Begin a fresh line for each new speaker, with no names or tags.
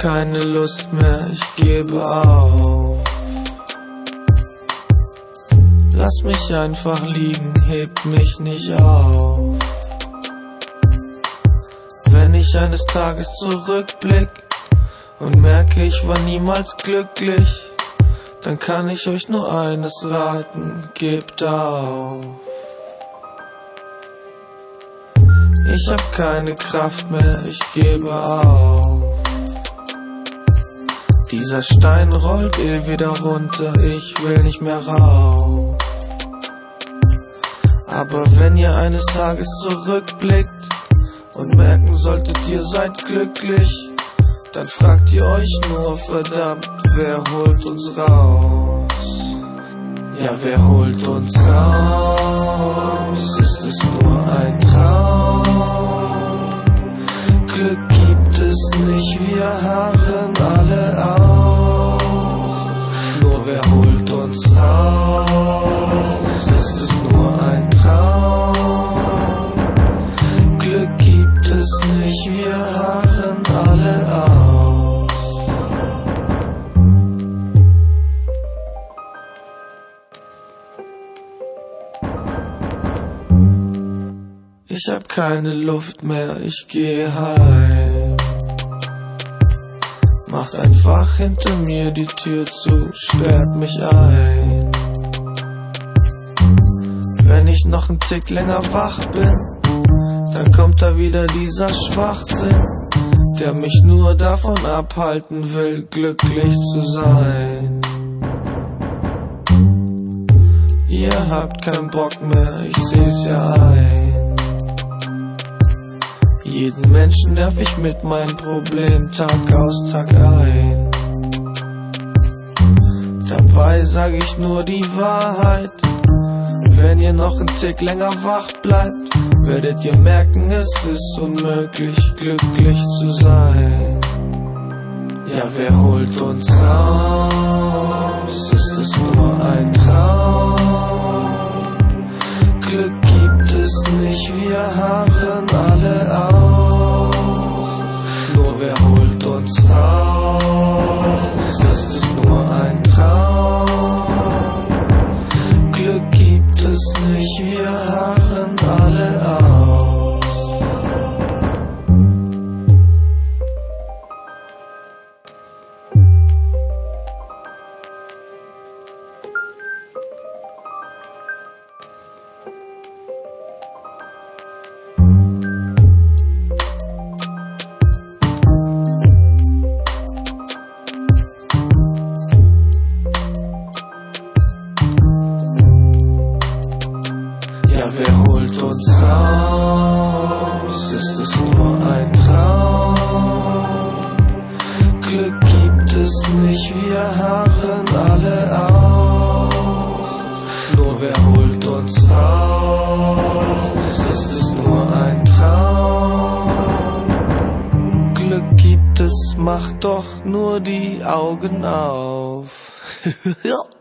keine Lust mehr, ich gebe auf. Lass mich einfach liegen, heb mich nicht auf. Wenn ich eines Tages zurückblick und merke, ich war niemals glücklich, dann kann ich euch nur eines raten, gebt auf. Ich hab keine Kraft mehr, ich gebe auf. Dieser Stein rollt wieder runter, ich will nicht mehr rauf. Aber wenn ihr eines Tages zurückblickt und merken solltet, ihr seid glücklich, dann fragt ihr euch nur, verdammt, wer holt uns raus? Ja, wer holt uns raus? Ist es nur ein Traum? Glück gibt es nicht, wir harren alle auf. Nur wer holt uns raus? Ist es nur ein Traum? Glück gibt es nicht, wir harren alle auf. Ich hab keine Luft mehr, ich gehe heim. Macht einfach hinter mir die Tür zu, sperrt mich ein. Wenn ich noch einen Tick länger wach bin, dann kommt da wieder dieser Schwachsinn, der mich nur davon abhalten will, glücklich zu sein. Ihr habt keinen Bock mehr, ich seh's ja ein. Jeden Menschen nerv ich mit meinem Problem Tag aus, Tag ein. Dabei sag ich nur die Wahrheit. Wenn ihr noch einen Tick länger wach bleibt, werdet ihr merken, es ist unmöglich, glücklich zu sein. Ja, wer holt uns raus? Ist es nur ein Traum? Glück gibt es nicht, wir harren alle auf. Nur wer holt uns raus? Ist es nur ein Traum? Glück gibt es nicht, wir harren alle auf. Ja, wer holt uns raus? Ist es nur ein Traum? Glück gibt es nicht, wir harren alle auf. Nur wer holt uns raus? Ist es nur ein Traum? Glück gibt es, macht doch nur die Augen auf.